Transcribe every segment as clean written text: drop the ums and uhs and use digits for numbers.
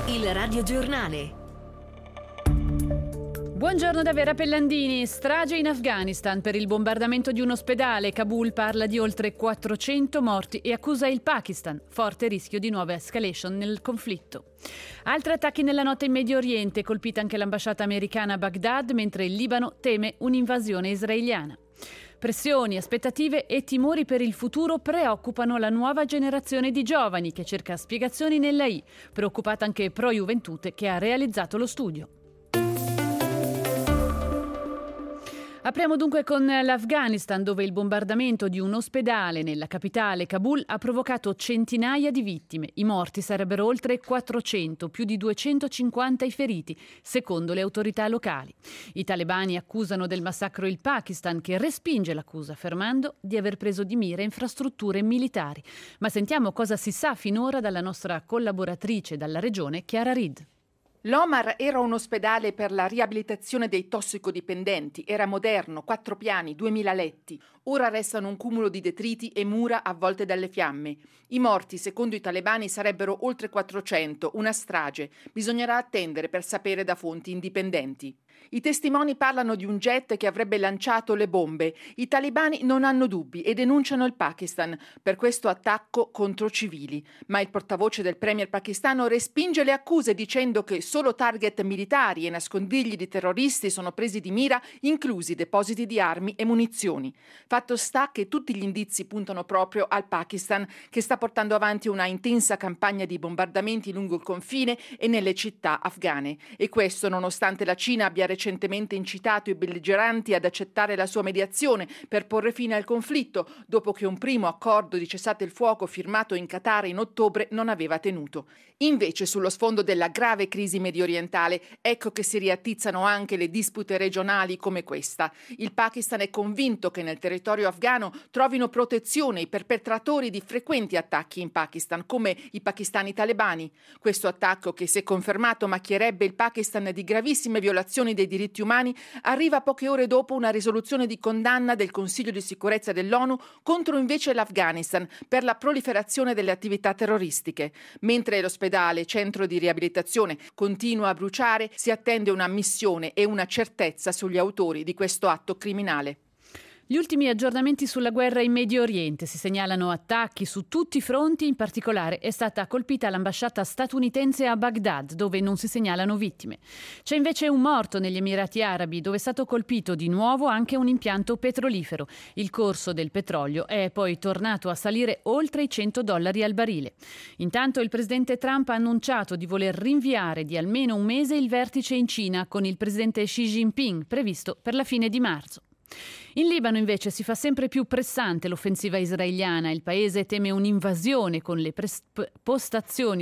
Il radiogiornale. Buongiorno da Vera Pellandini. Strage in Afghanistan per il bombardamento di un ospedale. Kabul parla di oltre 400 morti e accusa il Pakistan. Forte rischio di nuova escalation nel conflitto. Altri attacchi nella notte in Medio Oriente. Colpita anche l'ambasciata americana a Baghdad, mentre il Libano teme un'invasione israeliana. Pressioni, aspettative e timori per il futuro preoccupano la nuova generazione di giovani che cerca spiegazioni nella I. Preoccupata anche Pro Juventute, che ha realizzato lo studio. Apriamo dunque con l'Afghanistan, dove il bombardamento di un ospedale nella capitale Kabul ha provocato centinaia di vittime. I morti sarebbero oltre 400, più di 250 i feriti, secondo le autorità locali. I talebani accusano del massacro il Pakistan, che respinge l'accusa, affermando di aver preso di mira infrastrutture militari. Ma sentiamo cosa si sa finora dalla nostra collaboratrice dalla regione, Chiara Reed. L'Omar era un ospedale per la riabilitazione dei tossicodipendenti, era moderno, 4 piani, 2000 letti. Ora restano un cumulo di detriti e mura avvolte dalle fiamme. I morti, secondo i talebani, sarebbero oltre 400, una strage. Bisognerà attendere per sapere da fonti indipendenti. I testimoni parlano di un jet che avrebbe lanciato le bombe. I talebani non hanno dubbi e denunciano il Pakistan per questo attacco contro civili. Ma il portavoce del premier pakistano respinge le accuse dicendo che solo target militari e nascondigli di terroristi sono presi di mira, inclusi depositi di armi e munizioni. Fatto sta che tutti gli indizi puntano proprio al Pakistan, che sta portando avanti una intensa campagna di bombardamenti lungo il confine e nelle città afghane. E questo nonostante la Cina abbia recentemente incitato i belligeranti ad accettare la sua mediazione per porre fine al conflitto, dopo che un primo accordo di cessate il fuoco firmato in Qatar in ottobre non aveva tenuto. Invece, sullo sfondo della grave crisi mediorientale, ecco che si riattizzano anche le dispute regionali come questa. Il Pakistan è convinto che nel territorio afghano trovino protezione i perpetratori di frequenti attacchi in Pakistan, come i pakistani talebani. Questo attacco, che se confermato macchierebbe il Pakistan di gravissime violazioni dei diritti umani, arriva poche ore dopo una risoluzione di condanna del Consiglio di sicurezza dell'ONU contro invece l'Afghanistan per la proliferazione delle attività terroristiche. Mentre l'ospedale, centro di riabilitazione, continua a bruciare, si attende una missione e una certezza sugli autori di questo atto criminale. Gli ultimi aggiornamenti sulla guerra in Medio Oriente. Si segnalano attacchi su tutti i fronti, in particolare è stata colpita l'ambasciata statunitense a Baghdad, dove non si segnalano vittime. C'è invece un morto negli Emirati Arabi, dove è stato colpito di nuovo anche un impianto petrolifero. Il corso del petrolio è poi tornato a salire oltre i $100 al barile. Intanto il presidente Trump ha annunciato di voler rinviare di almeno un mese il vertice in Cina con il presidente Xi Jinping, previsto per la fine di marzo. In Libano invece si fa sempre più pressante l'offensiva israeliana. Il paese teme un'invasione con le postazioni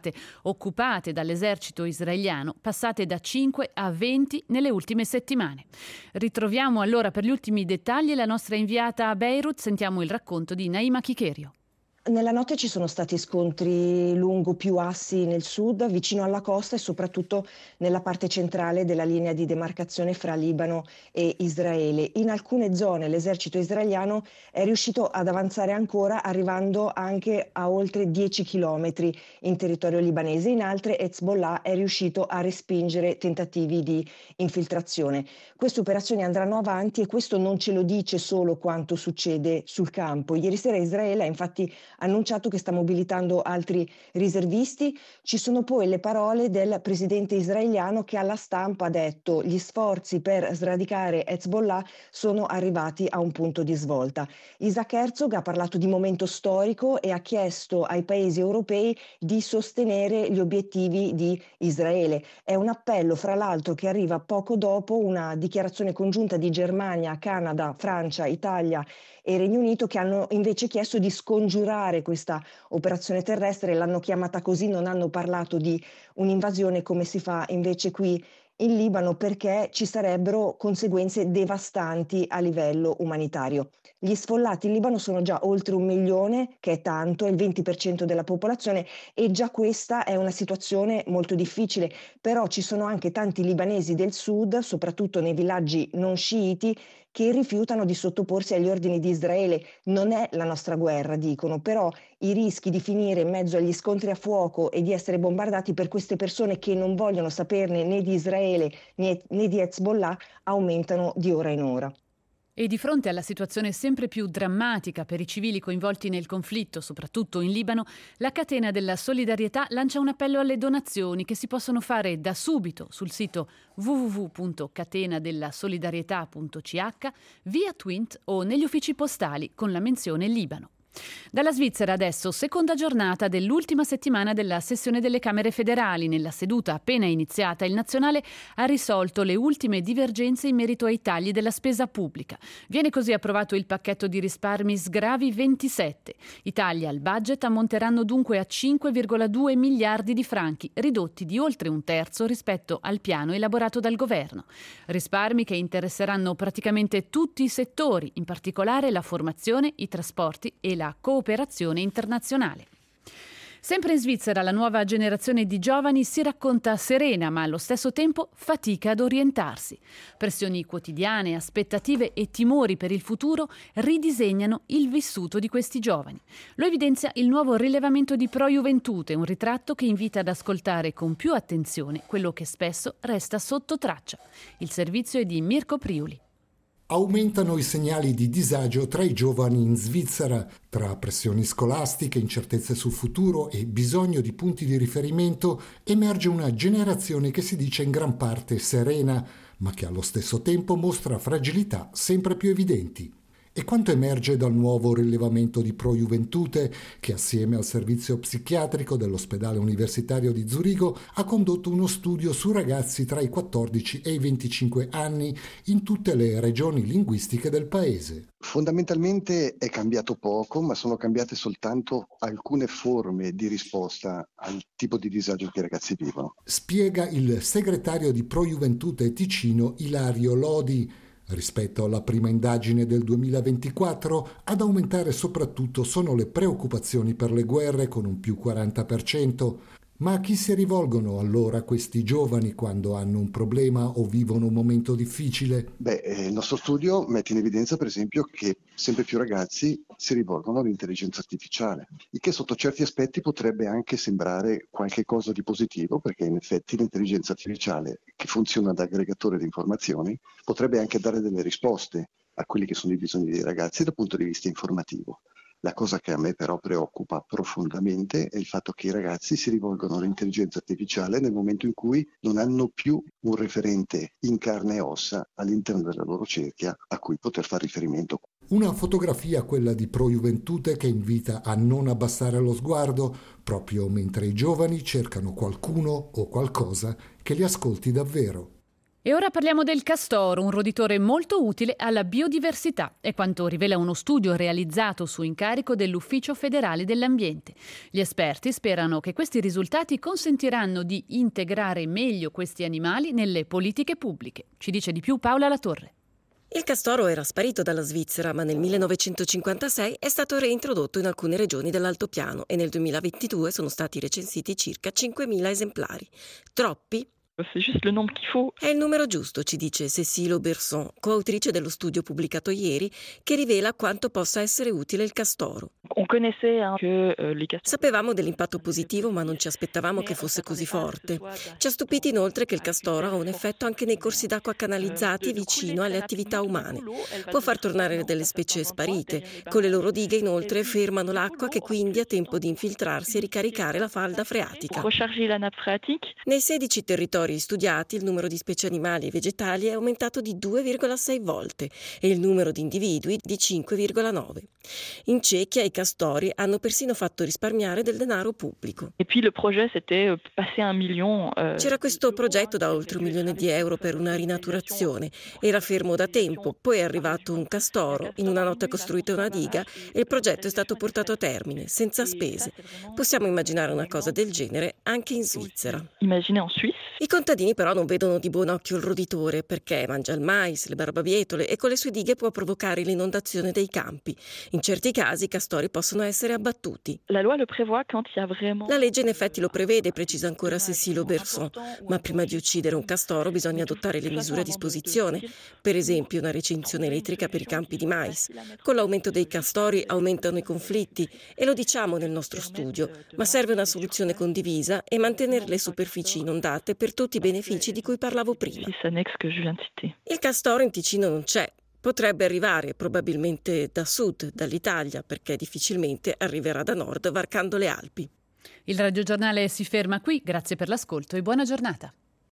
occupate dall'esercito israeliano, passate da 5 a 20 nelle ultime settimane. Ritroviamo allora per gli ultimi dettagli la nostra inviata a Beirut. Sentiamo il racconto di Naima Chicherio. Nella notte ci sono stati scontri lungo più assi nel sud, vicino alla costa e soprattutto nella parte centrale della linea di demarcazione fra Libano e Israele. In alcune zone l'esercito israeliano è riuscito ad avanzare ancora, arrivando anche a oltre 10 chilometri in territorio libanese. In altre Hezbollah è riuscito a respingere tentativi di infiltrazione. Queste operazioni andranno avanti e questo non ce lo dice solo quanto succede sul campo. Ieri sera Israele ha infatti annunciato che sta mobilitando altri riservisti. Ci sono poi le parole del presidente israeliano, che alla stampa ha detto: gli sforzi per sradicare Hezbollah sono arrivati a un punto di svolta. Isaac Herzog ha parlato di momento storico e ha chiesto ai paesi europei di sostenere gli obiettivi di Israele. È un appello, fra l'altro, che arriva poco dopo una dichiarazione congiunta di Germania, Canada, Francia, Italia e Regno Unito, che hanno invece chiesto di scongiurare questa operazione terrestre. L'hanno chiamata così, non hanno parlato di un'invasione come si fa invece qui in Libano, perché ci sarebbero conseguenze devastanti a livello umanitario. Gli sfollati in Libano sono già oltre 1 milione, che è tanto, è il 20% della popolazione, e già questa è una situazione molto difficile. Però ci sono anche tanti libanesi del sud, soprattutto nei villaggi non sciiti, che rifiutano di sottoporsi agli ordini di Israele. Non è la nostra guerra, dicono, però i rischi di finire in mezzo agli scontri a fuoco e di essere bombardati per queste persone che non vogliono saperne né di Israele né di Hezbollah aumentano di ora in ora. E di fronte alla situazione sempre più drammatica per i civili coinvolti nel conflitto, soprattutto in Libano, la Catena della Solidarietà lancia un appello alle donazioni che si possono fare da subito sul sito www.catenadellasolidarietà.ch, via Twint o negli uffici postali con la menzione Libano. Dalla Svizzera adesso, seconda giornata dell'ultima settimana della sessione delle Camere federali. Nella seduta appena iniziata il Nazionale ha risolto le ultime divergenze in merito ai tagli della spesa pubblica. Viene così approvato il pacchetto di risparmi sgravi 27. I tagli al budget ammonteranno dunque a 5,2 miliardi di franchi, ridotti di oltre un terzo rispetto al piano elaborato dal governo. Risparmi che interesseranno praticamente tutti i settori, in particolare la formazione, i trasporti e la cooperazione internazionale. Sempre in Svizzera la nuova generazione di giovani si racconta serena, ma allo stesso tempo fatica ad orientarsi. Pressioni quotidiane, aspettative e timori per il futuro ridisegnano il vissuto di questi giovani. Lo evidenzia il nuovo rilevamento di Pro Juventute, un ritratto che invita ad ascoltare con più attenzione quello che spesso resta sotto traccia. Il servizio è di Mirko Priuli. Aumentano i segnali di disagio tra i giovani in Svizzera, tra pressioni scolastiche, incertezze sul futuro e bisogno di punti di riferimento. Emerge una generazione che si dice in gran parte serena, ma che allo stesso tempo mostra fragilità sempre più evidenti. E quanto emerge dal nuovo rilevamento di Pro Juventute, che assieme al servizio psichiatrico dell'ospedale universitario di Zurigo ha condotto uno studio su ragazzi tra i 14 e i 25 anni in tutte le regioni linguistiche del paese. Fondamentalmente è cambiato poco, ma sono cambiate soltanto alcune forme di risposta al tipo di disagio che i ragazzi vivono. Spiega il segretario di Pro Juventute Ticino, Ilario Lodi. Rispetto alla prima indagine del 2024, ad aumentare soprattutto sono le preoccupazioni per le guerre con un più 40%. Ma a chi si rivolgono allora questi giovani quando hanno un problema o vivono un momento difficile? Il nostro studio mette in evidenza per esempio che sempre più ragazzi si rivolgono all'intelligenza artificiale, il che sotto certi aspetti potrebbe anche sembrare qualche cosa di positivo, perché in effetti l'intelligenza artificiale, che funziona da aggregatore di informazioni, potrebbe anche dare delle risposte a quelli che sono i bisogni dei ragazzi dal punto di vista informativo. La cosa che a me però preoccupa profondamente è il fatto che i ragazzi si rivolgono all'intelligenza artificiale nel momento in cui non hanno più un referente in carne e ossa all'interno della loro cerchia a cui poter fare riferimento. Una fotografia, quella di Pro Juventute, che invita a non abbassare lo sguardo, proprio mentre i giovani cercano qualcuno o qualcosa che li ascolti davvero. E ora parliamo del castoro, un roditore molto utile alla biodiversità, è quanto rivela uno studio realizzato su incarico dell'Ufficio federale dell'ambiente. Gli esperti sperano che questi risultati consentiranno di integrare meglio questi animali nelle politiche pubbliche. Ci dice di più Paola Latorre. Il castoro era sparito dalla Svizzera, ma nel 1956 è stato reintrodotto in alcune regioni dell'altopiano e nel 2022 sono stati recensiti circa 5.000 esemplari. Troppi? C'est juste le nombre qu'il faut. È il numero giusto, ci dice Cécile Auberson, coautrice dello studio pubblicato ieri, che rivela quanto possa essere utile il castoro. Sapevamo dell'impatto positivo, ma non ci aspettavamo che fosse così forte. Ci ha stupito inoltre che il castoro ha un effetto anche nei corsi d'acqua canalizzati vicino alle attività umane. Può far tornare delle specie sparite. Con le loro dighe inoltre fermano l'acqua, che quindi ha tempo di infiltrarsi e ricaricare la falda freatica. Nei 16 territori studiati il numero di specie animali e vegetali è aumentato di 2,6 volte e il numero di individui di 5,9. In Cechia i castori hanno persino fatto risparmiare del denaro pubblico. C'era questo progetto da oltre 1 milione di euro per una rinaturazione. Era fermo da tempo, poi è arrivato un castoro, in una notte ha costruito una diga e il progetto è stato portato a termine, senza spese. Possiamo immaginare una cosa del genere anche in Svizzera. I contadini però non vedono di buon occhio il roditore perché mangia il mais, le barbabietole e con le sue dighe può provocare l'inondazione dei campi. In certi casi i castori possono essere abbattuti. La loi le prévoit quand il y a vraiment... La legge in effetti lo prevede, precisa ancora Cécile Auberson, ma prima di uccidere un castoro bisogna adottare le misure a disposizione, per esempio una recinzione elettrica per i campi di mais. Con l'aumento dei castori aumentano i conflitti e lo diciamo nel nostro studio, ma serve una soluzione condivisa e mantenere le superfici inondate per tutti i benefici di cui parlavo prima. Il castoro in Ticino non c'è. Potrebbe arrivare probabilmente da sud, dall'Italia, perché difficilmente arriverà da nord varcando le Alpi. Il radiogiornale si ferma qui, grazie per l'ascolto e buona giornata.